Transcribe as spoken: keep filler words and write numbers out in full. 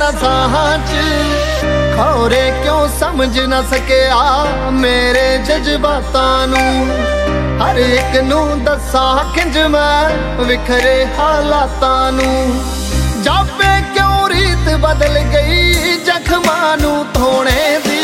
ਨਾ ਸਾਹਾਂ ਚ ਖੌਰੇ ਕਿਉਂ ਸਮਝ ਨਾ ਸਕਿਆ ਮੇਰੇ ਜਜ਼ਬਾਤਾਂ ਨੂੰ। ਹਰ ਇੱਕ ਨੂੰ ਦੱਸਾਂ ਕਿੰਜ ਮੈਂ ਵਿਖਰੇ ਹਾਲਾਤਾਂ ਨੂੰ। ਜਾਪੇ ਕਿਉਂ ਰੀਤ ਬਦਲ ਗਈ ਜ਼ਖਮਾਂ ਨੂੰ ਧੋਣੇ ਦੀ।